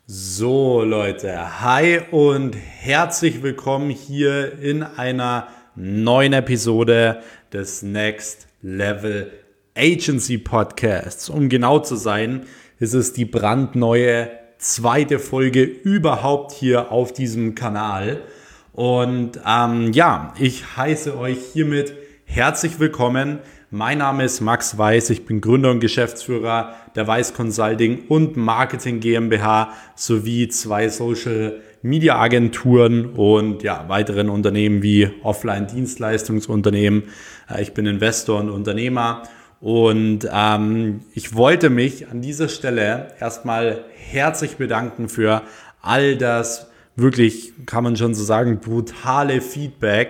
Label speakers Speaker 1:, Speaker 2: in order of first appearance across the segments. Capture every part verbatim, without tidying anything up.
Speaker 1: So Leute, hi und herzlich willkommen hier in einer neuen Episode des Next Level Agency Podcasts. Um genau zu sein, ist es die brandneue zweite Folge überhaupt hier auf diesem Kanal. Und ähm, ja, ich heiße euch hiermit herzlich willkommen. Mein Name ist Max Weiß, ich bin Gründer und Geschäftsführer der Weiß Consulting und Marketing GmbH sowie zwei Social Media Agenturen und ja, weiteren Unternehmen wie Offline-Dienstleistungsunternehmen. Ich bin Investor und Unternehmer und ähm, ich wollte mich an dieser Stelle erstmal herzlich bedanken für all das, wirklich kann man schon so sagen, brutale Feedback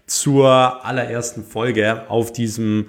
Speaker 1: zur allerersten Folge auf diesem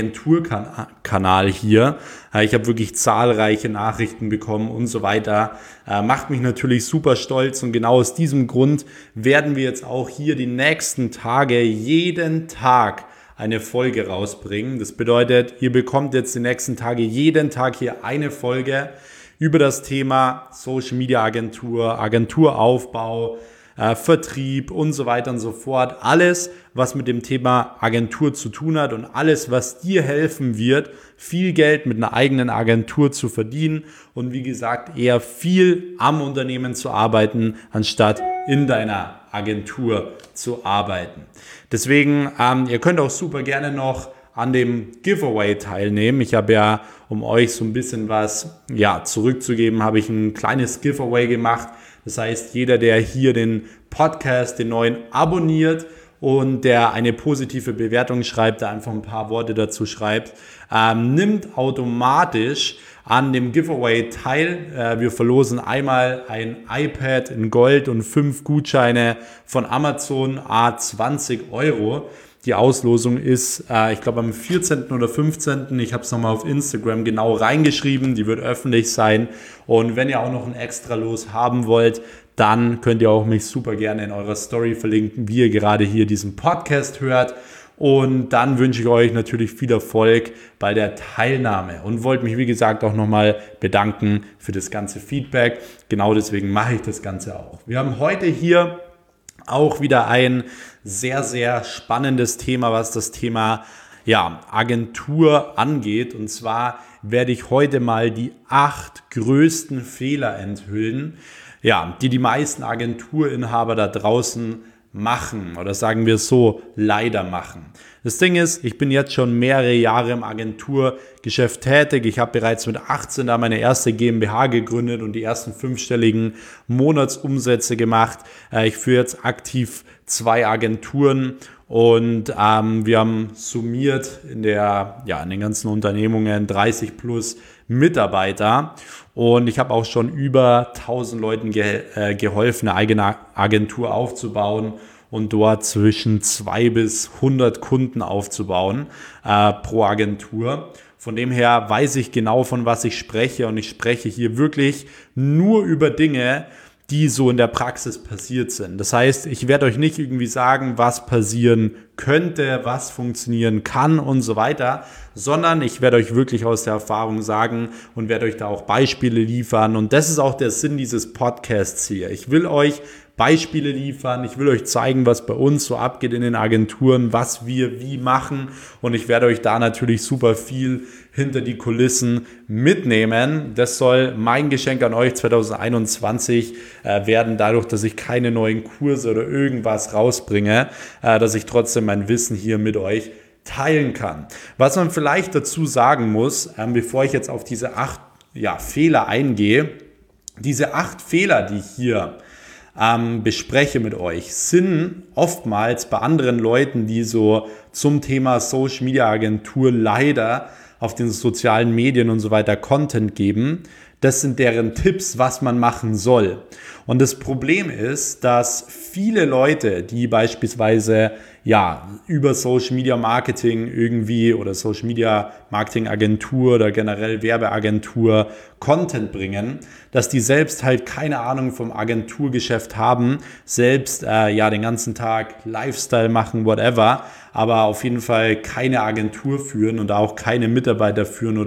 Speaker 1: Agenturkanal hier. Ich habe wirklich zahlreiche Nachrichten bekommen und so weiter. Macht mich natürlich super stolz und genau aus diesem Grund werden wir jetzt auch hier die nächsten Tage jeden Tag eine Folge rausbringen. Das bedeutet, ihr bekommt jetzt die nächsten Tage jeden Tag hier eine Folge über das Thema Social Media Agentur, Agenturaufbau, Äh, Vertrieb und so weiter und so fort. Alles, was mit dem Thema Agentur zu tun hat und alles, was dir helfen wird, viel Geld mit einer eigenen Agentur zu verdienen und wie gesagt, eher viel am Unternehmen zu arbeiten, anstatt in deiner Agentur zu arbeiten. Deswegen, ähm, ihr könnt auch super gerne noch an dem Giveaway teilnehmen. Ich habe ja, um euch so ein bisschen was ja, zurückzugeben, habe ich ein kleines Giveaway gemacht. Das heißt, jeder, der hier den Podcast, den neuen, abonniert und der eine positive Bewertung schreibt, der einfach ein paar Worte dazu schreibt, ähm, nimmt automatisch an dem Giveaway teil. Äh, wir verlosen einmal ein iPad in Gold und fünf Gutscheine von Amazon, à zwanzig Euro. Die Auslosung ist, äh, ich glaube, am vierzehnten oder fünfzehnten Ich habe es nochmal auf Instagram genau reingeschrieben. Die wird öffentlich sein. Und wenn ihr auch noch ein Extra-Los haben wollt, dann könnt ihr auch mich super gerne in eurer Story verlinken, wie ihr gerade hier diesen Podcast hört. Und dann wünsche ich euch natürlich viel Erfolg bei der Teilnahme und wollte mich, wie gesagt, auch nochmal bedanken für das ganze Feedback. Genau deswegen mache ich das Ganze auch. Wir haben heute hier auch wieder ein sehr, sehr spannendes Thema, was das Thema ja, Agentur angeht. Und zwar werde ich heute mal die acht größten Fehler enthüllen, ja, die die meisten Agenturinhaber da draußen machen oder sagen wir es so, leider machen. Das Ding ist, ich bin jetzt schon mehrere Jahre im Agenturgeschäft tätig. Ich habe bereits mit achtzehn da meine erste GmbH gegründet und die ersten fünfstelligen Monatsumsätze gemacht. Ich führe jetzt aktiv zwei Agenturen und ähm, wir haben summiert in der ja in den ganzen Unternehmungen dreißig plus Mitarbeiter und ich habe auch schon über tausend Leuten ge- äh, geholfen, eine eigene Agentur aufzubauen und dort zwischen zwei bis hundert Kunden aufzubauen äh, pro Agentur. Von dem her weiß ich genau, von was ich spreche und ich spreche hier wirklich nur über Dinge, die so in der Praxis passiert sind. Das heißt, ich werde euch nicht irgendwie sagen, was passieren könnte, was funktionieren kann und so weiter, sondern ich werde euch wirklich aus der Erfahrung sagen und werde euch da auch Beispiele liefern. Und das ist auch der Sinn dieses Podcasts hier. Ich will euch Beispiele liefern, ich will euch zeigen, was bei uns so abgeht in den Agenturen, was wir wie machen und ich werde euch da natürlich super viel hinter die Kulissen mitnehmen. Das soll mein Geschenk an euch zwanzig einundzwanzig äh, werden, dadurch, dass ich keine neuen Kurse oder irgendwas rausbringe, äh, dass ich trotzdem mein Wissen hier mit euch teilen kann. Was man vielleicht dazu sagen muss, ähm, bevor ich jetzt auf diese acht ja, Fehler eingehe, diese acht Fehler, die ich hier ähm, bespreche mit euch, sind oftmals bei anderen Leuten, die so zum Thema Social Media Agentur leider auf den sozialen Medien und so weiter Content geben. Das sind deren Tipps, was man machen soll. Und das Problem ist, dass viele Leute, die beispielsweise ja über Social Media Marketing irgendwie oder Social Media Marketing Agentur oder generell Werbeagentur Content bringen, dass die selbst halt keine Ahnung vom Agenturgeschäft haben, selbst äh, ja den ganzen Tag Lifestyle machen, whatever, aber auf jeden Fall keine Agentur führen und auch keine Mitarbeiter führen oder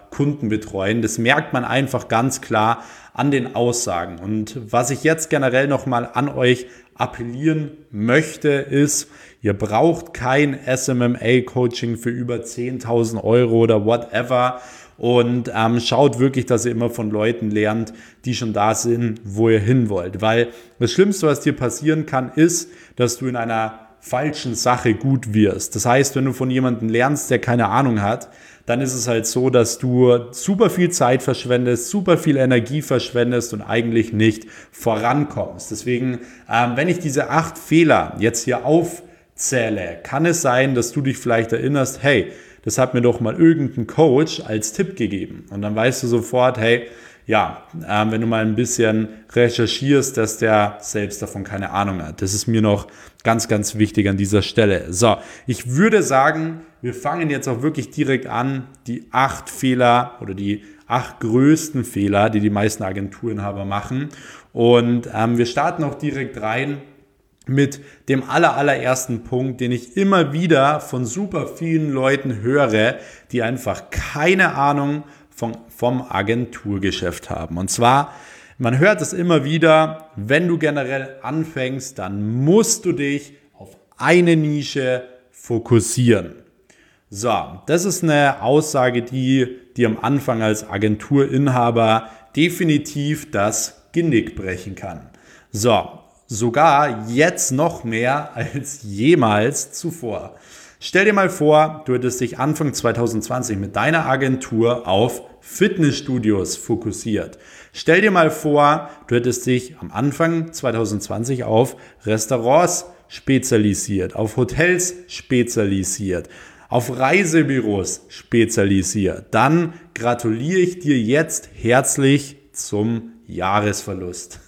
Speaker 1: Kunden betreuen. Das merkt man einfach ganz klar an den Aussagen. Und was ich jetzt generell nochmal an euch appellieren möchte, ist, ihr braucht kein S M M A-Coaching für über zehntausend Euro oder whatever. Und ähm, schaut wirklich, dass ihr immer von Leuten lernt, die schon da sind, wo ihr hin wollt. Weil das Schlimmste, was dir passieren kann, ist, dass du in einer falschen Sache gut wirst. Das heißt, wenn du von jemandem lernst, der keine Ahnung hat, dann ist es halt so, dass du super viel Zeit verschwendest, super viel Energie verschwendest und eigentlich nicht vorankommst. Deswegen, ähm, wenn ich diese acht Fehler jetzt hier aufzähle, kann es sein, dass du dich vielleicht erinnerst, hey, das hat mir doch mal irgendein Coach als Tipp gegeben. Und dann weißt du sofort, hey, ja, ähm, wenn du mal ein bisschen recherchierst, dass der selbst davon keine Ahnung hat. Das ist mir noch ganz, ganz wichtig an dieser Stelle. So, ich würde sagen, wir fangen jetzt auch wirklich direkt an, die acht Fehler oder die acht größten Fehler, die die meisten Agenturinhaber machen. Und ähm, wir starten auch direkt rein mit dem aller, allerersten Punkt, den ich immer wieder von super vielen Leuten höre, die einfach keine Ahnung vom, vom Agenturgeschäft haben. Und zwar, man hört es immer wieder, wenn du generell anfängst, dann musst du dich auf eine Nische fokussieren. So, das ist eine Aussage, die dir am Anfang als Agenturinhaber definitiv das Genick brechen kann. So, sogar jetzt noch mehr als jemals zuvor. Stell dir mal vor, du hättest dich Anfang zwanzig zwanzig mit deiner Agentur auf Fitnessstudios fokussiert. Stell dir mal vor, du hättest dich am Anfang zwanzig zwanzig auf Restaurants spezialisiert, auf Hotels spezialisiert, auf Reisebüros spezialisiert. Dann gratuliere ich dir jetzt herzlich zum Jahresverlust.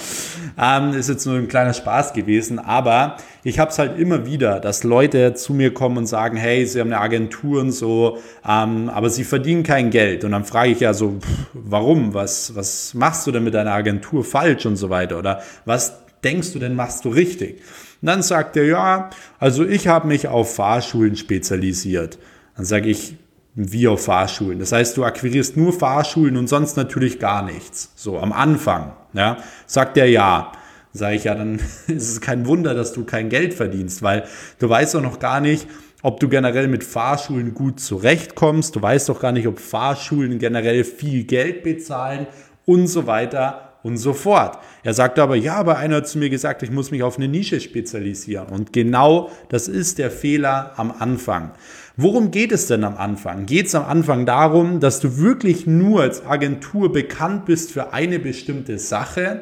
Speaker 1: ähm, ist jetzt nur ein kleiner Spaß gewesen, aber ich habe es halt immer wieder, dass Leute zu mir kommen und sagen, hey, sie haben eine Agentur und so, ähm, aber sie verdienen kein Geld. Und dann frage ich ja so, pff, warum? Was, was machst du denn mit deiner Agentur falsch und so weiter? Oder was denkst du denn, machst du richtig? Und dann sagt er, ja, also ich habe mich auf Fahrschulen spezialisiert. Dann sage ich, wie auf Fahrschulen. Das heißt, du akquirierst nur Fahrschulen und sonst natürlich gar nichts. So am Anfang. Ja, sagt er ja. Sage ich, ja, dann ist es kein Wunder, dass du kein Geld verdienst, weil du weißt doch noch gar nicht, ob du generell mit Fahrschulen gut zurechtkommst. Du weißt doch gar nicht, ob Fahrschulen generell viel Geld bezahlen und so weiter und so fort. Er sagte aber, ja, aber einer hat zu mir gesagt, ich muss mich auf eine Nische spezialisieren. Und genau das ist der Fehler am Anfang. Worum geht es denn am Anfang? Geht es am Anfang darum, dass du wirklich nur als Agentur bekannt bist für eine bestimmte Sache?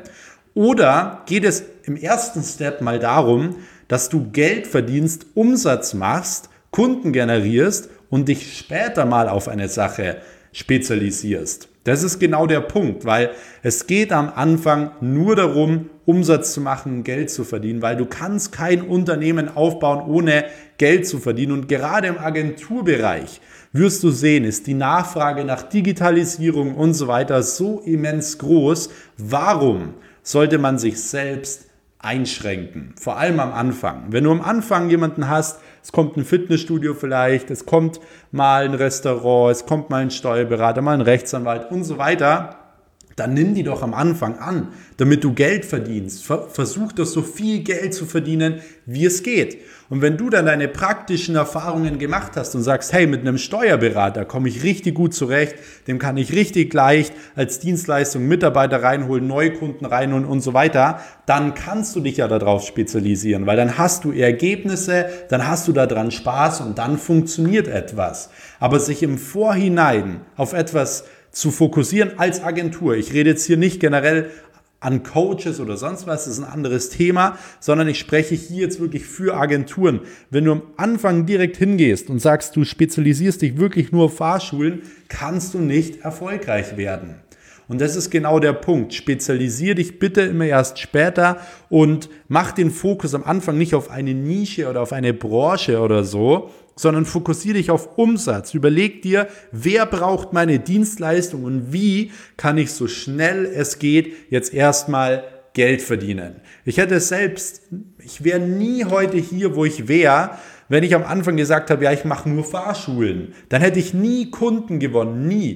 Speaker 1: Oder geht es im ersten Step mal darum, dass du Geld verdienst, Umsatz machst, Kunden generierst und dich später mal auf eine Sache spezialisierst? Das ist genau der Punkt, weil es geht am Anfang nur darum, Umsatz zu machen, Geld zu verdienen, weil du kannst kein Unternehmen aufbauen, ohne Geld zu verdienen. Und gerade im Agenturbereich wirst du sehen, ist die Nachfrage nach Digitalisierung und so weiter so immens groß. Warum sollte man sich selbst einschränken? Vor allem am Anfang. Wenn du am Anfang jemanden hast, es kommt ein Fitnessstudio vielleicht, es kommt mal ein Restaurant, es kommt mal ein Steuerberater, mal ein Rechtsanwalt und so weiter, dann nimm die doch am Anfang an, damit du Geld verdienst. Versuch doch so viel Geld zu verdienen, wie es geht. Und wenn du dann deine praktischen Erfahrungen gemacht hast und sagst, hey, mit einem Steuerberater komme ich richtig gut zurecht, dem kann ich richtig leicht als Dienstleistung Mitarbeiter reinholen, Neukunden reinholen und so weiter, dann kannst du dich ja darauf spezialisieren, weil dann hast du Ergebnisse, dann hast du daran Spaß und dann funktioniert etwas. Aber sich im Vorhinein auf etwas zu fokussieren als Agentur, ich rede jetzt hier nicht generell an Coaches oder sonst was, das ist ein anderes Thema, sondern ich spreche hier jetzt wirklich für Agenturen. Wenn du am Anfang direkt hingehst und sagst, du spezialisierst dich wirklich nur auf Fahrschulen, kannst du nicht erfolgreich werden. Und das ist genau der Punkt. Spezialisier dich bitte immer erst später und mach den Fokus am Anfang nicht auf eine Nische oder auf eine Branche oder so, sondern fokussiere dich auf Umsatz. Überleg dir, wer braucht meine Dienstleistung und wie kann ich so schnell es geht jetzt erstmal Geld verdienen. Ich hätte selbst, ich wäre nie heute hier, wo ich wäre, wenn ich am Anfang gesagt habe, ja, ich mache nur Fahrschulen. Dann hätte ich nie Kunden gewonnen, nie.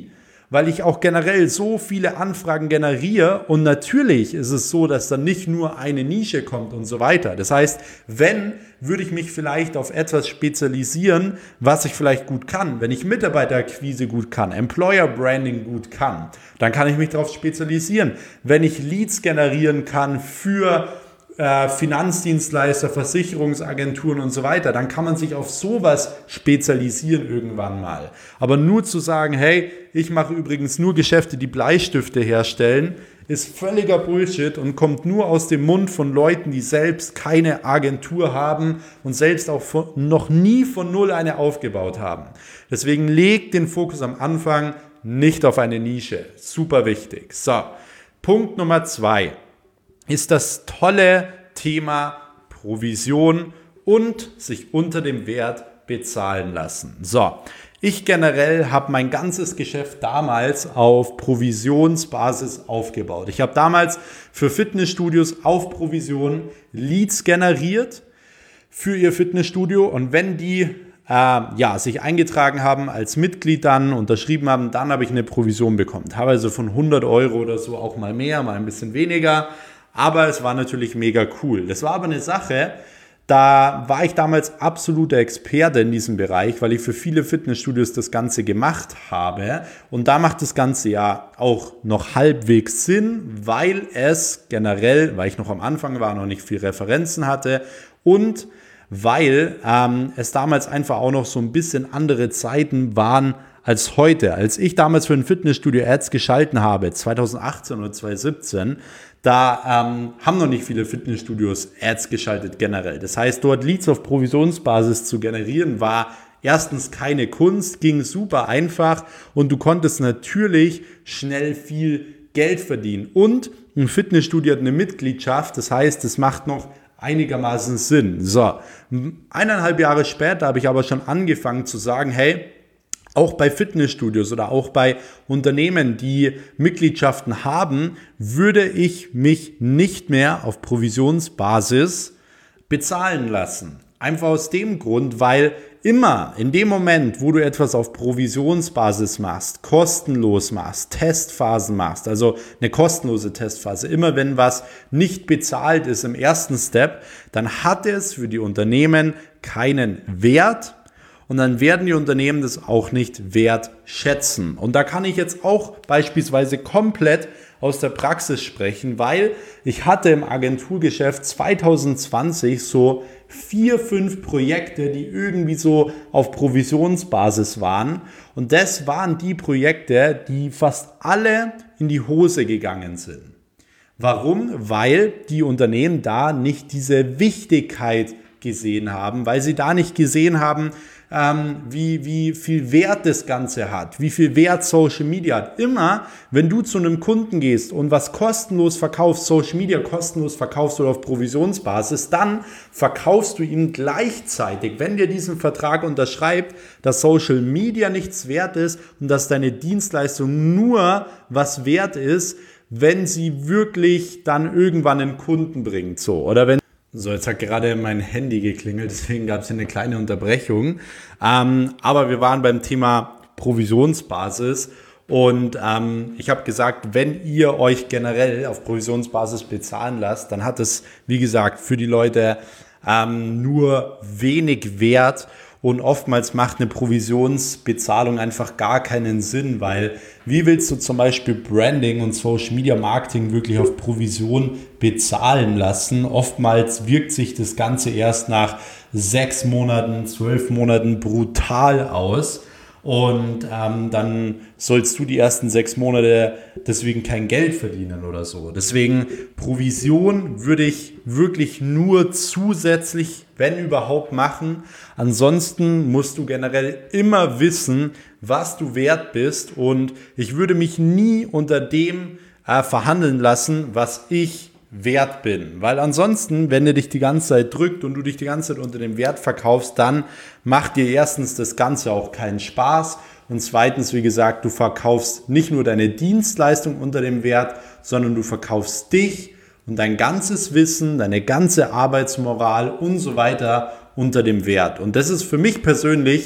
Speaker 1: weil ich auch generell so viele Anfragen generiere und natürlich ist es so, dass dann nicht nur eine Nische kommt und so weiter. Das heißt, wenn, würde ich mich vielleicht auf etwas spezialisieren, was ich vielleicht gut kann. Wenn ich Mitarbeiterakquise gut kann, Employer Branding gut kann, dann kann ich mich darauf spezialisieren. Wenn ich Leads generieren kann für Finanzdienstleister, Versicherungsagenturen und so weiter, dann kann man sich auf sowas spezialisieren irgendwann mal. Aber nur zu sagen, hey, ich mache übrigens nur Geschäfte, die Bleistifte herstellen, ist völliger Bullshit und kommt nur aus dem Mund von Leuten, die selbst keine Agentur haben und selbst auch von, noch nie von null eine aufgebaut haben. Deswegen legt den Fokus am Anfang nicht auf eine Nische. Super wichtig. So, Punkt Nummer zwei ist das tolle Thema Provision und sich unter dem Wert bezahlen lassen. So, ich generell habe mein ganzes Geschäft damals auf Provisionsbasis aufgebaut. Ich habe damals für Fitnessstudios auf Provision Leads generiert für ihr Fitnessstudio und wenn die äh, ja, sich eingetragen haben als Mitglied dann, unterschrieben haben, dann habe ich eine Provision bekommen. Teilweise von hundert Euro oder so, auch mal mehr, mal ein bisschen weniger. Aber es war natürlich mega cool. Das war aber eine Sache, da war ich damals absoluter Experte in diesem Bereich, weil ich für viele Fitnessstudios das Ganze gemacht habe. Und da macht das Ganze ja auch noch halbwegs Sinn, weil es generell, weil ich noch am Anfang war, noch nicht viel Referenzen hatte und weil ähm, es damals einfach auch noch so ein bisschen andere Zeiten waren als heute. Als ich damals für ein Fitnessstudio Ads geschalten habe, zwanzig achtzehn oder zwanzig siebzehn, da ähm, haben noch nicht viele Fitnessstudios Ads geschaltet generell. Das heißt, dort Leads auf Provisionsbasis zu generieren, war erstens keine Kunst, ging super einfach und du konntest natürlich schnell viel Geld verdienen. Und ein Fitnessstudio hat eine Mitgliedschaft, das heißt, es macht noch einigermaßen Sinn. So, eineinhalb Jahre später habe ich aber schon angefangen zu sagen, hey, auch bei Fitnessstudios oder auch bei Unternehmen, die Mitgliedschaften haben, würde ich mich nicht mehr auf Provisionsbasis bezahlen lassen. Einfach aus dem Grund, weil immer in dem Moment, wo du etwas auf Provisionsbasis machst, kostenlos machst, Testphasen machst, also eine kostenlose Testphase, immer wenn was nicht bezahlt ist im ersten Step, dann hat es für die Unternehmen keinen Wert. Und dann werden die Unternehmen das auch nicht wertschätzen. Und da kann ich jetzt auch beispielsweise komplett aus der Praxis sprechen, weil ich hatte im Agenturgeschäft zwanzig zwanzig so vier, fünf Projekte, die irgendwie so auf Provisionsbasis waren. Und das waren die Projekte, die fast alle in die Hose gegangen sind. Warum? Weil die Unternehmen da nicht diese Wichtigkeit gesehen haben, weil sie da nicht gesehen haben, ähm, wie, wie viel Wert das Ganze hat, wie viel Wert Social Media hat. Immer, wenn du zu einem Kunden gehst und was kostenlos verkaufst, Social Media kostenlos verkaufst oder auf Provisionsbasis, dann verkaufst du ihm gleichzeitig, wenn dir diesen Vertrag unterschreibt, dass Social Media nichts wert ist und dass deine Dienstleistung nur was wert ist, wenn sie wirklich dann irgendwann einen Kunden bringt. So, oder wenn So, jetzt hat gerade mein Handy geklingelt, deswegen gab es hier eine kleine Unterbrechung. Ähm, aber wir waren beim Thema Provisionsbasis und ähm, ich habe gesagt, wenn ihr euch generell auf Provisionsbasis bezahlen lasst, dann hat es, wie gesagt, für die Leute ähm, nur wenig Wert. Und oftmals macht eine Provisionsbezahlung einfach gar keinen Sinn, weil wie willst du zum Beispiel Branding und Social Media Marketing wirklich auf Provision bezahlen lassen? Oftmals wirkt sich das Ganze erst nach sechs Monaten, zwölf Monaten brutal aus. Und ähm, dann sollst du die ersten sechs Monate deswegen kein Geld verdienen oder so. Deswegen Provision würde ich wirklich nur zusätzlich, wenn überhaupt, machen. Ansonsten musst du generell immer wissen, was du wert bist. Und ich würde mich nie unter dem äh, verhandeln lassen, was ich wert bin. Weil ansonsten, wenn er dich die ganze Zeit drückt und du dich die ganze Zeit unter dem Wert verkaufst, dann macht dir erstens das Ganze auch keinen Spaß und zweitens, wie gesagt, du verkaufst nicht nur deine Dienstleistung unter dem Wert, sondern du verkaufst dich und dein ganzes Wissen, deine ganze Arbeitsmoral und so weiter unter dem Wert. Und das ist für mich persönlich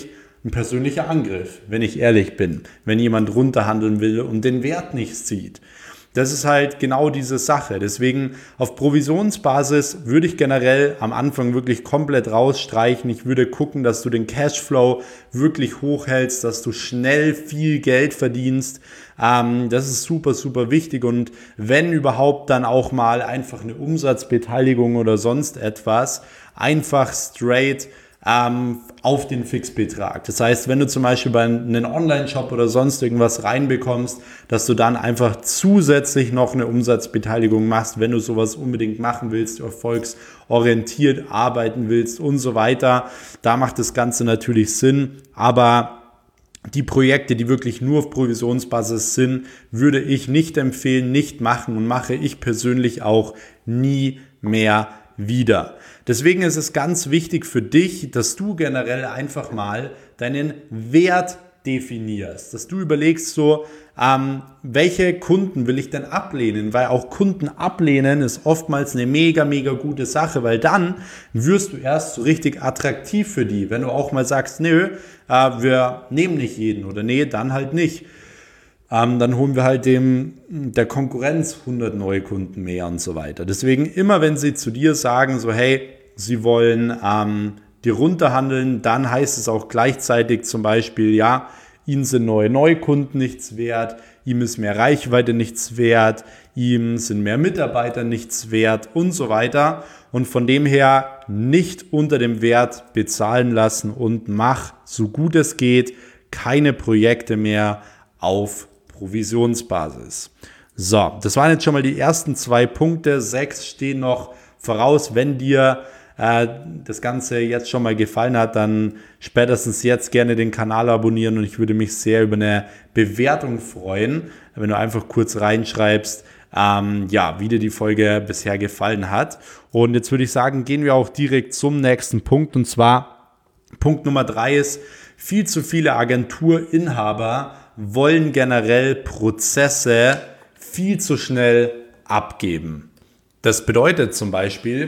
Speaker 1: ein persönlicher Angriff, wenn ich ehrlich bin, wenn jemand runterhandeln will und den Wert nicht sieht. Das ist halt genau diese Sache. Deswegen auf Provisionsbasis würde ich generell am Anfang wirklich komplett rausstreichen. Ich würde gucken, dass du den Cashflow wirklich hochhältst, dass du schnell viel Geld verdienst. Ähm, das ist super, super wichtig. Und wenn überhaupt, dann auch mal einfach eine Umsatzbeteiligung oder sonst etwas. Einfach straight ähm, auf den Fixbetrag. Das heißt, wenn du zum Beispiel bei einem Online-Shop oder sonst irgendwas reinbekommst, dass du dann einfach zusätzlich noch eine Umsatzbeteiligung machst, wenn du sowas unbedingt machen willst, erfolgsorientiert arbeiten willst und so weiter. Da macht das Ganze natürlich Sinn, aber die Projekte, die wirklich nur auf Provisionsbasis sind, würde ich nicht empfehlen, nicht machen und mache ich persönlich auch nie mehr wieder. Deswegen ist es ganz wichtig für dich, dass du generell einfach mal deinen Wert definierst, dass du überlegst so, ähm, welche Kunden will ich denn ablehnen, weil auch Kunden ablehnen ist oftmals eine mega, mega gute Sache, weil dann wirst du erst so richtig attraktiv für die, wenn du auch mal sagst, nö, äh, wir nehmen nicht jeden oder nee, dann halt nicht. Ähm, dann holen wir halt dem der Konkurrenz hundert neue Kunden mehr und so weiter. Deswegen immer, wenn sie zu dir sagen, so hey, sie wollen ähm, dir runterhandeln, dann heißt es auch gleichzeitig zum Beispiel, ja, ihnen sind neue Neukunden nichts wert, ihm ist mehr Reichweite nichts wert, ihm sind mehr Mitarbeiter nichts wert und so weiter. Und von dem her nicht unter dem Wert bezahlen lassen und mach, so gut es geht, keine Projekte mehr auf Provisionsbasis. So, das waren jetzt schon mal die ersten zwei Punkte. Sechs stehen noch voraus. Wenn dir äh, das Ganze jetzt schon mal gefallen hat, dann spätestens jetzt gerne den Kanal abonnieren und ich würde mich sehr über eine Bewertung freuen, wenn du einfach kurz reinschreibst, ähm, ja, wie dir die Folge bisher gefallen hat. Und jetzt würde ich sagen, gehen wir auch direkt zum nächsten Punkt, und zwar Punkt Nummer drei ist, viel zu viele Agenturinhaber wollen generell Prozesse viel zu schnell abgeben. Das bedeutet zum Beispiel,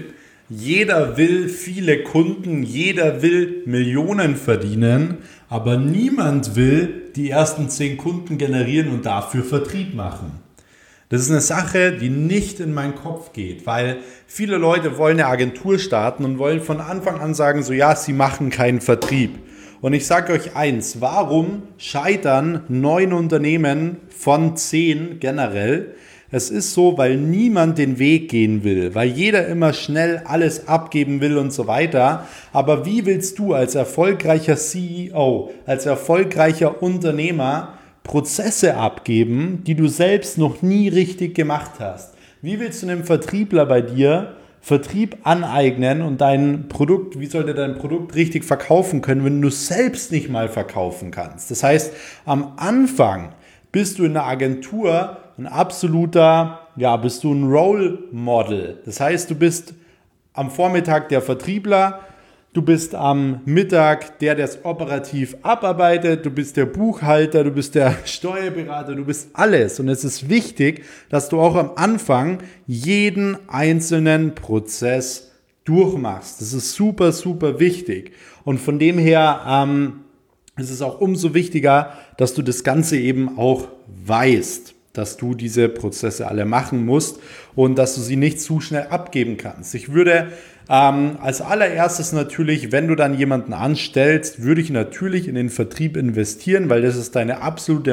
Speaker 1: jeder will viele Kunden, jeder will Millionen verdienen, aber niemand will die ersten zehn Kunden generieren und dafür Vertrieb machen. Das ist eine Sache, die nicht in meinen Kopf geht, weil viele Leute wollen eine Agentur starten und wollen von Anfang an sagen, so ja, sie machen keinen Vertrieb. Und ich sage euch eins, warum scheitern neun Unternehmen von zehn generell? Es ist so, weil niemand den Weg gehen will, weil jeder immer schnell alles abgeben will und so weiter. Aber wie willst du als erfolgreicher C E O, als erfolgreicher Unternehmer Prozesse abgeben, die du selbst noch nie richtig gemacht hast? Wie willst du einem Vertriebler bei dir Vertrieb aneignen und dein Produkt, wie sollte dein Produkt richtig verkaufen können, wenn du es selbst nicht mal verkaufen kannst? Das heißt, am Anfang bist du in der Agentur ein absoluter, ja, bist du ein Role Model. Das heißt, du bist am Vormittag der Vertriebler, du bist am Mittag der, der es operativ abarbeitet, du bist der Buchhalter, du bist der Steuerberater, du bist alles. Und es ist wichtig, dass du auch am Anfang jeden einzelnen Prozess durchmachst. Das ist super, super wichtig. Und von dem her ähm, ist es auch umso wichtiger, dass du das Ganze eben auch weißt, dass du diese Prozesse alle machen musst und dass du sie nicht zu schnell abgeben kannst. Ich würde ähm, als allererstes natürlich, wenn du dann jemanden anstellst, würde ich natürlich in den Vertrieb investieren, weil das ist deine absolute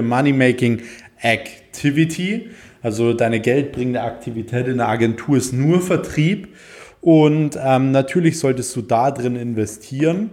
Speaker 1: Money-Making-Activity. Also deine geldbringende Aktivität in der Agentur ist nur Vertrieb und ähm, natürlich solltest du da drin investieren.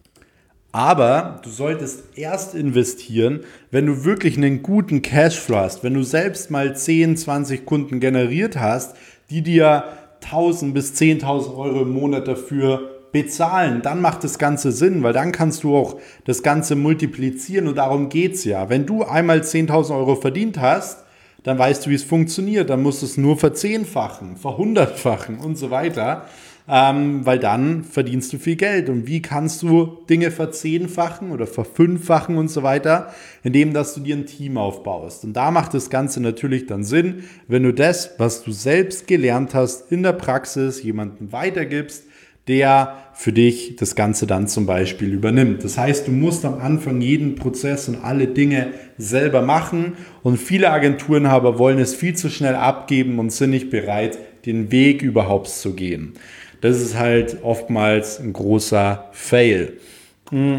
Speaker 1: Aber du solltest erst investieren, wenn du wirklich einen guten Cashflow hast, wenn du selbst mal zehn, zwanzig Kunden generiert hast, die dir tausend bis zehntausend Euro im Monat dafür bezahlen, dann macht das Ganze Sinn, weil dann kannst du auch das Ganze multiplizieren und darum geht's ja. Wenn du einmal zehntausend Euro verdient hast, dann weißt du, wie es funktioniert, dann musst du es nur verzehnfachen, verhundertfachen und so weiter. Ähm, weil dann verdienst du viel Geld. Und wie kannst du Dinge verzehnfachen oder verfünffachen und so weiter? Indem, dass du dir ein Team aufbaust. Und da macht das Ganze natürlich dann Sinn, wenn du das, was du selbst gelernt hast, in der Praxis jemandem weitergibst, der für dich das Ganze dann zum Beispiel übernimmt. Das heißt, du musst am Anfang jeden Prozess und alle Dinge selber machen und viele Agenturenhaber wollen es viel zu schnell abgeben und sind nicht bereit, den Weg überhaupt zu gehen. Das ist halt oftmals ein großer Fail. Mhm.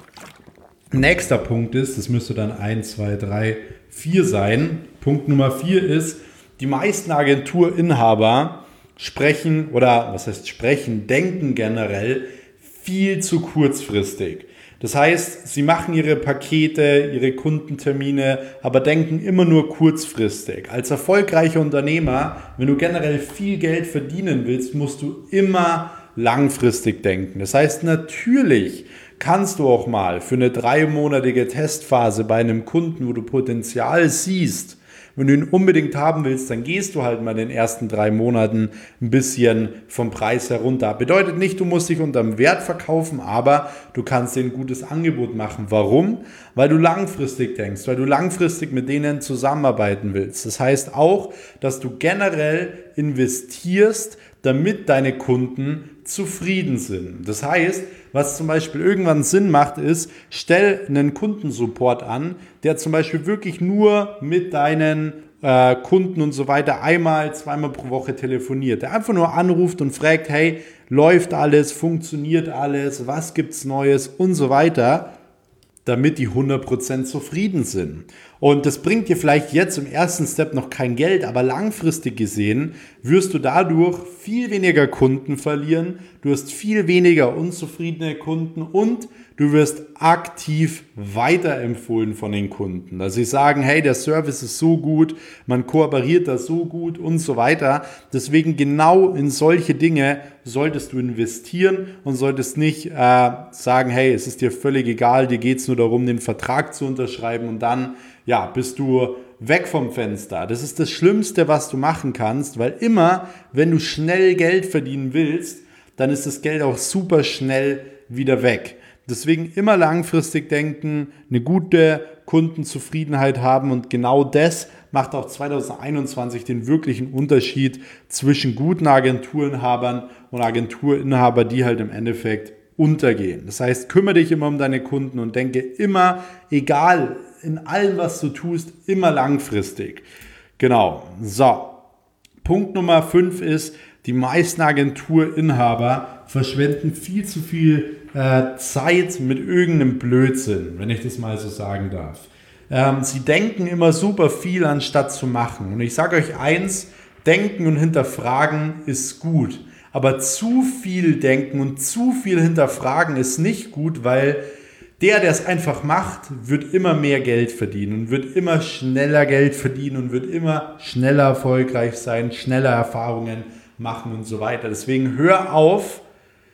Speaker 1: Nächster Punkt ist, das müsste dann eins, zwei, drei, vier sein. Punkt Nummer vier ist, die meisten Agenturinhaber sprechen oder was heißt sprechen, denken generell viel zu kurzfristig. Das heißt, sie machen ihre Pakete, ihre Kundentermine, aber denken immer nur kurzfristig. Als erfolgreicher Unternehmer, wenn du generell viel Geld verdienen willst, musst du immer langfristig denken. Das heißt, natürlich kannst du auch mal für eine dreimonatige Testphase bei einem Kunden, wo du Potenzial siehst, wenn du ihn unbedingt haben willst, dann gehst du halt mal in den ersten drei Monaten ein bisschen vom Preis herunter. Bedeutet nicht, du musst dich unterm Wert verkaufen, aber du kannst dir ein gutes Angebot machen. Warum? Weil du langfristig denkst, weil du langfristig mit denen zusammenarbeiten willst. Das heißt auch, dass du generell investierst, damit deine Kunden zufrieden sind. Das heißt, was zum Beispiel irgendwann Sinn macht, ist, stell einen Kundensupport an, der zum Beispiel wirklich nur mit deinen äh, Kunden und so weiter einmal, zweimal pro Woche telefoniert. Der einfach nur anruft und fragt, hey, läuft alles, funktioniert alles, was gibt's Neues und so weiter, damit die hundert Prozent zufrieden sind. Und das bringt dir vielleicht jetzt im ersten Step noch kein Geld, aber langfristig gesehen wirst du dadurch viel weniger Kunden verlieren, du hast viel weniger unzufriedene Kunden und du wirst aktiv weiterempfohlen von den Kunden. Dass sie sagen, hey, der Service ist so gut, man kooperiert da so gut und so weiter. Deswegen genau in solche Dinge solltest du investieren und solltest nicht äh, sagen, hey, es ist dir völlig egal, dir geht es nur darum, den Vertrag zu unterschreiben und dann ja, bist du weg vom Fenster. Das ist das Schlimmste, was du machen kannst, weil immer, wenn du schnell Geld verdienen willst, dann ist das Geld auch super schnell wieder weg. Deswegen immer langfristig denken, eine gute Kundenzufriedenheit haben und genau das macht auch zwanzig einundzwanzig den wirklichen Unterschied zwischen guten Agenturinhabern und Agenturinhabern, die halt im Endeffekt untergehen. Das heißt, kümmere dich immer um deine Kunden und denke immer, egal in allem, was du tust, immer langfristig. Genau. So. Punkt Nummer fünf ist, die meisten Agenturinhaber verschwenden viel zu viel äh, Zeit mit irgendeinem Blödsinn, wenn ich das mal so sagen darf. Ähm, sie denken immer super viel, anstatt zu machen. Und ich sage euch eins, denken und hinterfragen ist gut. Aber zu viel denken und zu viel hinterfragen ist nicht gut, weil der, der es einfach macht, wird immer mehr Geld verdienen und wird immer schneller Geld verdienen und wird immer schneller erfolgreich sein, schneller Erfahrungen machen und so weiter. Deswegen hör auf,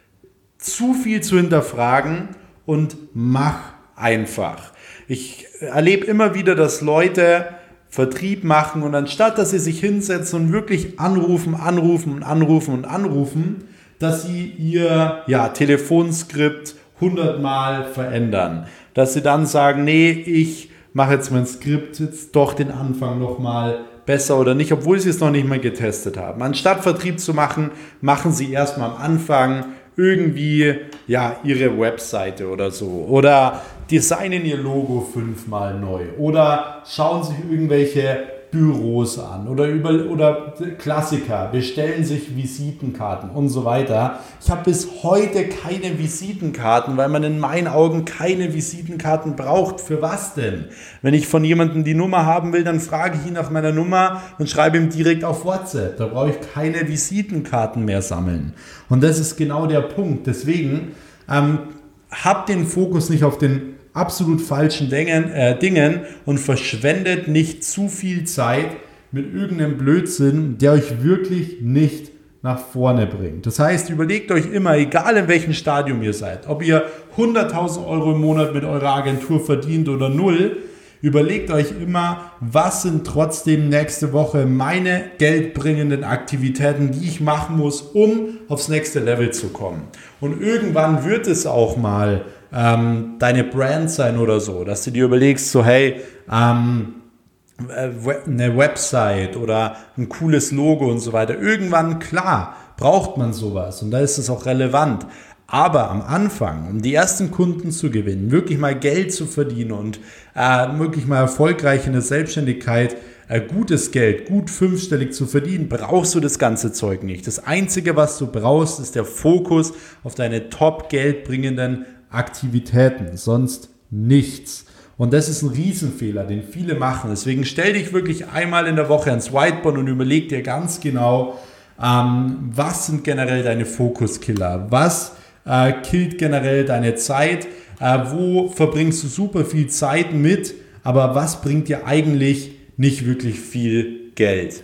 Speaker 1: zu viel zu hinterfragen und mach einfach. Ich erlebe immer wieder, dass Leute Vertrieb machen und anstatt, dass sie sich hinsetzen und wirklich anrufen, anrufen und anrufen und anrufen, dass sie ihr ja, Telefonskript hundertmal verändern. Dass sie dann sagen, nee, ich mache jetzt mein Skript jetzt doch den Anfang nochmal besser oder nicht, obwohl sie es noch nicht mal getestet haben. Anstatt Vertrieb zu machen, machen sie erstmal am Anfang irgendwie ja, ihre Webseite oder so oder designen ihr Logo fünfmal neu oder schauen sich irgendwelche Büros an oder, über, oder Klassiker, bestellen sich Visitenkarten und so weiter. Ich habe bis heute keine Visitenkarten, weil man in meinen Augen keine Visitenkarten braucht. Für was denn? Wenn ich von jemandem die Nummer haben will, dann frage ich ihn nach meiner Nummer und schreibe ihm direkt auf WhatsApp. Da brauche ich keine Visitenkarten mehr sammeln. Und das ist genau der Punkt. Deswegen ähm, habt den Fokus nicht auf den absolut falschen Dingen, äh, Dingen und verschwendet nicht zu viel Zeit mit irgendeinem Blödsinn, der euch wirklich nicht nach vorne bringt. Das heißt, überlegt euch immer, egal in welchem Stadium ihr seid, ob ihr hunderttausend Euro im Monat mit eurer Agentur verdient oder null, überlegt euch immer, was sind trotzdem nächste Woche meine geldbringenden Aktivitäten, die ich machen muss, um aufs nächste Level zu kommen. Und irgendwann wird es auch mal ähm, deine Brand sein oder so, dass du dir überlegst, so hey, ähm, eine Website oder ein cooles Logo und so weiter. Irgendwann, klar, braucht man sowas und da ist es auch relevant. Aber am Anfang, um die ersten Kunden zu gewinnen, wirklich mal Geld zu verdienen und äh, wirklich mal erfolgreich in der Selbstständigkeit äh, gutes Geld, gut fünfstellig zu verdienen, brauchst du das ganze Zeug nicht. Das Einzige, was du brauchst, ist der Fokus auf deine top geldbringenden Aktivitäten, sonst nichts. Und das ist ein Riesenfehler, den viele machen. Deswegen stell dich wirklich einmal in der Woche ans Whiteboard und überleg dir ganz genau, ähm, was sind generell deine Fokuskiller, was äh, killt generell deine Zeit, äh, wo verbringst du super viel Zeit mit, aber was bringt dir eigentlich nicht wirklich viel Geld.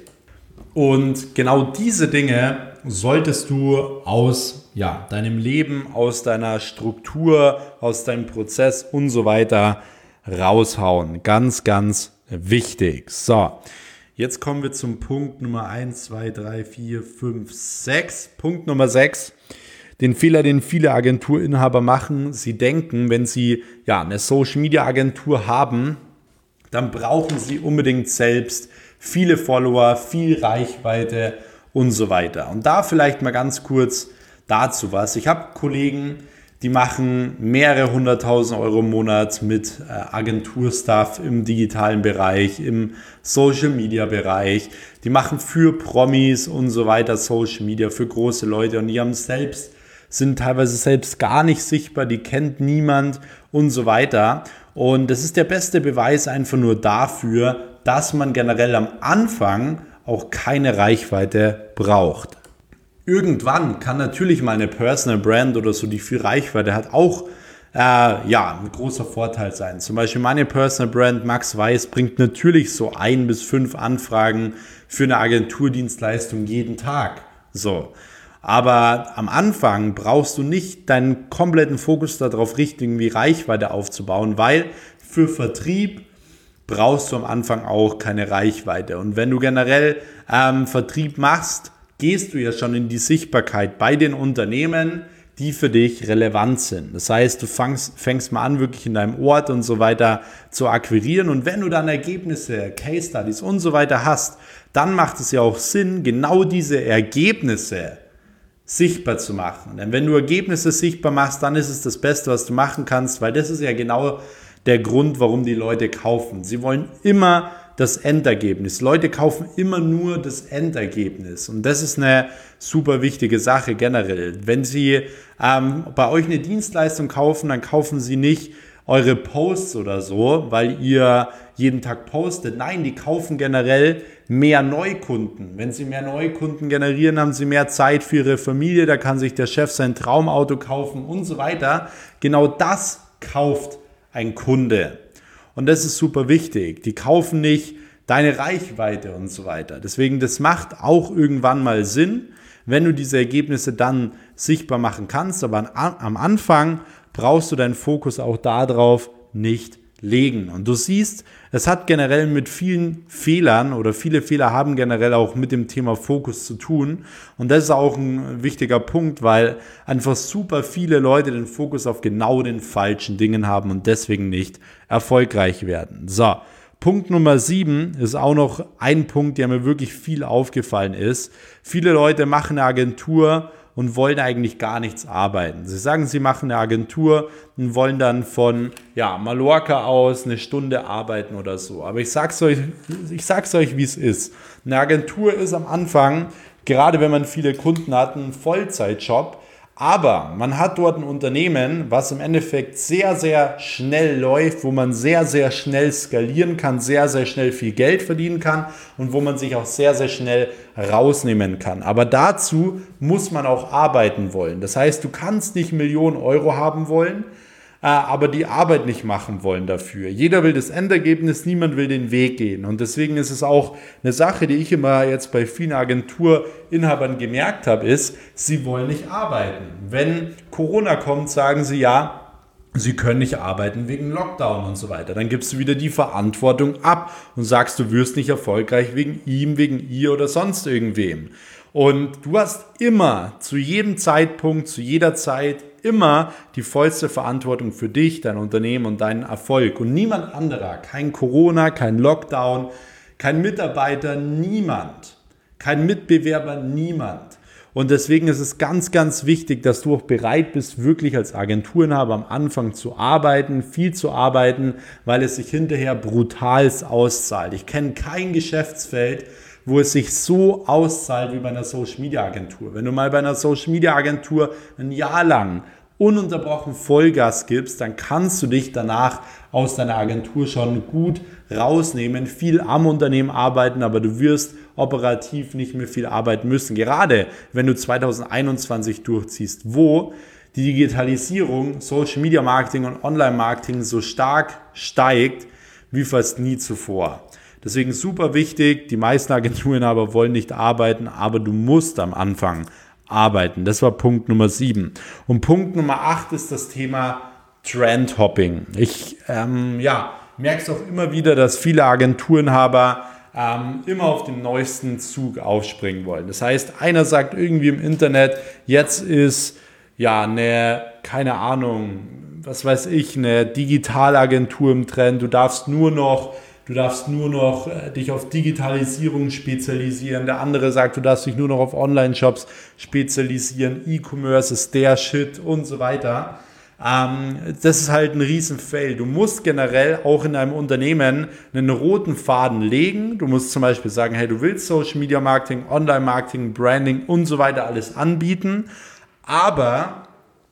Speaker 1: Und genau diese Dinge solltest du aus ja, deinem Leben, aus deiner Struktur, aus deinem Prozess und so weiter raushauen. Ganz, ganz wichtig. So, jetzt kommen wir zum Punkt Nummer eins, zwei, drei, vier, fünf, sechs. Punkt Nummer sechs. Den Fehler, den viele Agenturinhaber machen, sie denken, wenn sie ja, eine Social-Media-Agentur haben, dann brauchen sie unbedingt selbst viele Follower, viel Reichweite und so weiter. Und da vielleicht mal ganz kurz dazu was. Ich habe Kollegen, die machen mehrere hunderttausend Euro im Monat mit äh, Agenturstuff im digitalen Bereich, im Social-Media-Bereich. Die machen für Promis und so weiter Social Media, für große Leute und die haben selbst, sind teilweise selbst gar nicht sichtbar, die kennt niemand und so weiter. Und das ist der beste Beweis einfach nur dafür, dass man generell am Anfang auch keine Reichweite braucht. Irgendwann kann natürlich mal eine Personal Brand oder so, die viel Reichweite hat, auch äh, ja, ein großer Vorteil sein. Zum Beispiel meine Personal Brand Max Weiß bringt natürlich so ein bis fünf Anfragen für eine Agenturdienstleistung jeden Tag. So. Aber am Anfang brauchst du nicht deinen kompletten Fokus darauf richten, irgendwie Reichweite aufzubauen, weil für Vertrieb brauchst du am Anfang auch keine Reichweite. Und wenn du generell ähm, Vertrieb machst, gehst du ja schon in die Sichtbarkeit bei den Unternehmen, die für dich relevant sind. Das heißt, du fängst, fängst mal an, wirklich in deinem Ort und so weiter zu akquirieren. Und wenn du dann Ergebnisse, Case Studies und so weiter hast, dann macht es ja auch Sinn, genau diese Ergebnisse sichtbar zu machen. Denn wenn du Ergebnisse sichtbar machst, dann ist es das Beste, was du machen kannst, weil das ist ja genau der Grund, warum die Leute kaufen. Sie wollen immer das Endergebnis. Leute kaufen immer nur das Endergebnis. Und das ist eine super wichtige Sache generell. Wenn sie ähm, bei euch eine Dienstleistung kaufen, dann kaufen sie nicht eure Posts oder so, weil ihr jeden Tag postet. Nein, die kaufen generell mehr Neukunden. Wenn sie mehr Neukunden generieren, haben sie mehr Zeit für ihre Familie. Da kann sich der Chef sein Traumauto kaufen und so weiter. Genau das kauft ein Kunde. Und das ist super wichtig. Die kaufen nicht deine Reichweite und so weiter. Deswegen, das macht auch irgendwann mal Sinn, wenn du diese Ergebnisse dann sichtbar machen kannst. Aber am Anfang brauchst du deinen Fokus auch darauf nicht legen. Und du siehst, es hat generell mit vielen Fehlern oder viele Fehler haben generell auch mit dem Thema Fokus zu tun. Und das ist auch ein wichtiger Punkt, weil einfach super viele Leute den Fokus auf genau den falschen Dingen haben und deswegen nicht erfolgreich werden. So, Punkt Nummer sieben ist auch noch ein Punkt, der mir wirklich viel aufgefallen ist. Viele Leute machen eine Agentur und wollen eigentlich gar nichts arbeiten. Sie sagen, sie machen eine Agentur und wollen dann von ja, Mallorca aus eine Stunde arbeiten oder so. Aber ich sag's euch, ich sag's euch, wie es ist. Eine Agentur ist am Anfang, gerade wenn man viele Kunden hat, ein Vollzeitjob. Aber man hat dort ein Unternehmen, was im Endeffekt sehr, sehr schnell läuft, wo man sehr, sehr schnell skalieren kann, sehr, sehr schnell viel Geld verdienen kann und wo man sich auch sehr, sehr schnell rausnehmen kann. Aber dazu muss man auch arbeiten wollen. Das heißt, du kannst nicht Millionen Euro haben wollen, aber die Arbeit nicht machen wollen dafür. Jeder will das Endergebnis, niemand will den Weg gehen. Und deswegen ist es auch eine Sache, die ich immer jetzt bei vielen Agenturinhabern gemerkt habe, ist, sie wollen nicht arbeiten. Wenn Corona kommt, sagen sie, ja, sie können nicht arbeiten wegen Lockdown und so weiter. Dann gibst du wieder die Verantwortung ab und sagst, du wirst nicht erfolgreich wegen ihm, wegen ihr oder sonst irgendwem. Und du hast immer, zu jedem Zeitpunkt, zu jeder Zeit, immer die vollste Verantwortung für dich, dein Unternehmen und deinen Erfolg und niemand anderer. Kein Corona, kein Lockdown, kein Mitarbeiter, niemand. Kein Mitbewerber, niemand. Und deswegen ist es ganz, ganz wichtig, dass du auch bereit bist, wirklich als Agenturinhaber am Anfang zu arbeiten, viel zu arbeiten, weil es sich hinterher brutal auszahlt. Ich kenne kein Geschäftsfeld, wo es sich so auszahlt wie bei einer Social-Media-Agentur. Wenn du mal bei einer Social-Media-Agentur ein Jahr lang ununterbrochen Vollgas gibst, dann kannst du dich danach aus deiner Agentur schon gut rausnehmen, viel am Unternehmen arbeiten, aber du wirst operativ nicht mehr viel arbeiten müssen. Gerade wenn du zwanzig einundzwanzig durchziehst, wo die Digitalisierung, Social Media Marketing und Online Marketing so stark steigt wie fast nie zuvor. Deswegen super wichtig, die meisten Agenturinhaber wollen nicht arbeiten, aber du musst am Anfang arbeiten. Das war Punkt Nummer sieben. Und Punkt Nummer acht ist das Thema Trendhopping. Ich ähm, ja, merke es auch immer wieder, dass viele Agenturinhaber ähm, immer auf den neuesten Zug aufspringen wollen. Das heißt, einer sagt irgendwie im Internet, jetzt ist ja eine, keine Ahnung, was weiß ich, eine Digitalagentur im Trend. Du darfst nur noch Du darfst nur noch äh, dich auf Digitalisierung spezialisieren. Der andere sagt, du darfst dich nur noch auf Online-Shops spezialisieren. E-Commerce ist der Shit und so weiter. Ähm, das ist halt ein Riesen-Fail. Du musst generell auch in deinem Unternehmen einen roten Faden legen. Du musst zum Beispiel sagen, hey, du willst Social Media Marketing, Online Marketing, Branding und so weiter alles anbieten. Aber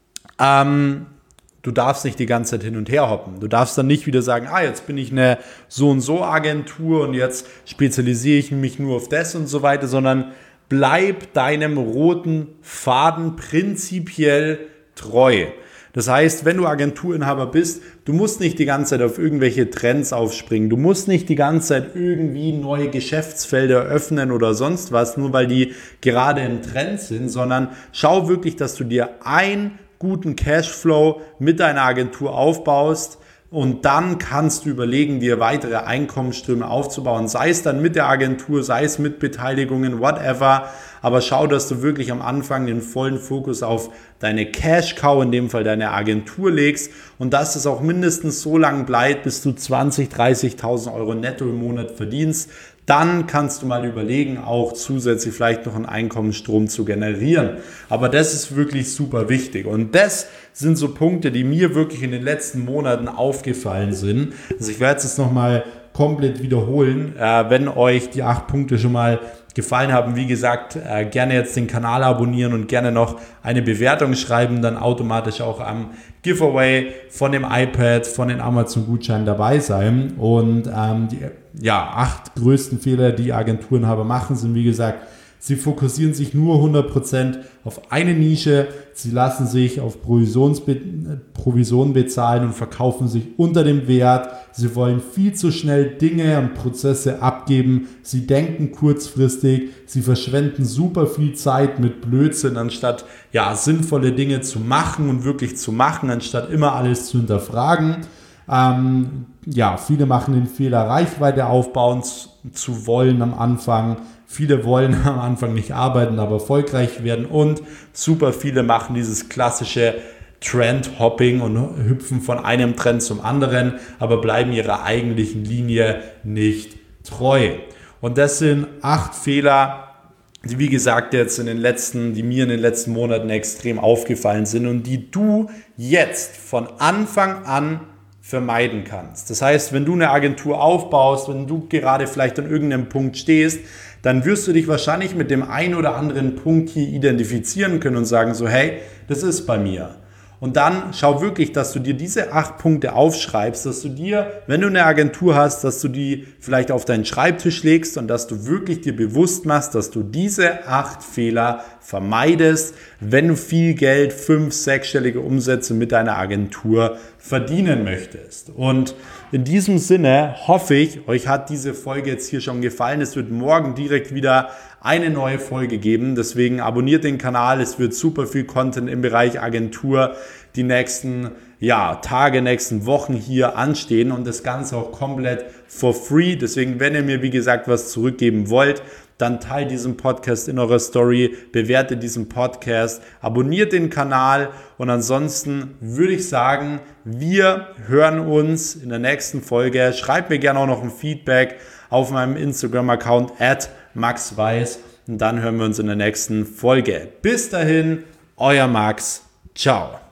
Speaker 1: ähm, du darfst nicht die ganze Zeit hin und her hoppen. Du darfst dann nicht wieder sagen, ah, jetzt bin ich eine so und so Agentur und jetzt spezialisiere ich mich nur auf das und so weiter, sondern bleib deinem roten Faden prinzipiell treu. Das heißt, wenn du Agenturinhaber bist, du musst nicht die ganze Zeit auf irgendwelche Trends aufspringen. Du musst nicht die ganze Zeit irgendwie neue Geschäftsfelder öffnen oder sonst was, nur weil die gerade im Trend sind, sondern schau wirklich, dass du dir ein guten Cashflow mit deiner Agentur aufbaust und dann kannst du überlegen, dir weitere Einkommensströme aufzubauen, sei es dann mit der Agentur, sei es mit Beteiligungen, whatever, aber schau, dass du wirklich am Anfang den vollen Fokus auf deine Cash-Cow, in dem Fall deine Agentur legst und dass es auch mindestens so lange bleibt, bis du zwanzigtausend, dreißigtausend Euro netto im Monat verdienst. Dann kannst du mal überlegen, auch zusätzlich vielleicht noch einen Einkommensstrom zu generieren. Aber das ist wirklich super wichtig. Und das sind so Punkte, die mir wirklich in den letzten Monaten aufgefallen sind. Also ich werde es jetzt nochmal komplett wiederholen. Äh, wenn euch die acht Punkte schon mal gefallen haben, wie gesagt, äh, gerne jetzt den Kanal abonnieren und gerne noch eine Bewertung schreiben, dann automatisch auch am Giveaway von dem iPad, von den Amazon-Gutscheinen dabei sein. Und ähm, die ja, acht größten Fehler, die Agenturinhaber machen, sind wie gesagt, sie fokussieren sich nur hundert Prozent auf eine Nische, sie lassen sich auf Provisionsbe- Provision bezahlen und verkaufen sich unter dem Wert, sie wollen viel zu schnell Dinge und Prozesse abgeben, sie denken kurzfristig, sie verschwenden super viel Zeit mit Blödsinn, anstatt ja, sinnvolle Dinge zu machen und wirklich zu machen, anstatt immer alles zu hinterfragen. Ähm, ja, viele machen den Fehler, Reichweite aufbauen zu, zu wollen am Anfang. Viele wollen am Anfang nicht arbeiten, aber erfolgreich werden und super viele machen dieses klassische Trend-Hopping und hüpfen von einem Trend zum anderen, aber bleiben ihrer eigentlichen Linie nicht treu. Und das sind acht Fehler, die wie gesagt jetzt in den letzten, die mir in den letzten Monaten extrem aufgefallen sind und die du jetzt von Anfang an vermeiden kannst. Das heißt, wenn du eine Agentur aufbaust, wenn du gerade vielleicht an irgendeinem Punkt stehst, dann wirst du dich wahrscheinlich mit dem einen oder anderen Punkt hier identifizieren können und sagen so, hey, das ist bei mir. Und dann schau wirklich, dass du dir diese acht Punkte aufschreibst, dass du dir, wenn du eine Agentur hast, dass du die vielleicht auf deinen Schreibtisch legst und dass du wirklich dir bewusst machst, dass du diese acht Fehler vermeidest, wenn du viel Geld, fünf-, sechsstellige Umsätze mit deiner Agentur verdienen möchtest. Und in diesem Sinne hoffe ich, euch hat diese Folge jetzt hier schon gefallen. Es wird morgen direkt wieder eine neue Folge geben. Deswegen abonniert den Kanal. Es wird super viel Content im Bereich Agentur die nächsten ja, Tage, nächsten Wochen hier anstehen und das Ganze auch komplett for free. Deswegen, wenn ihr mir, wie gesagt, was zurückgeben wollt, dann teilt diesen Podcast in eurer Story, bewertet diesen Podcast, abonniert den Kanal und ansonsten würde ich sagen, wir hören uns in der nächsten Folge. Schreibt mir gerne auch noch ein Feedback auf meinem Instagram-Account at maxweiss und dann hören wir uns in der nächsten Folge. Bis dahin, euer Max. Ciao.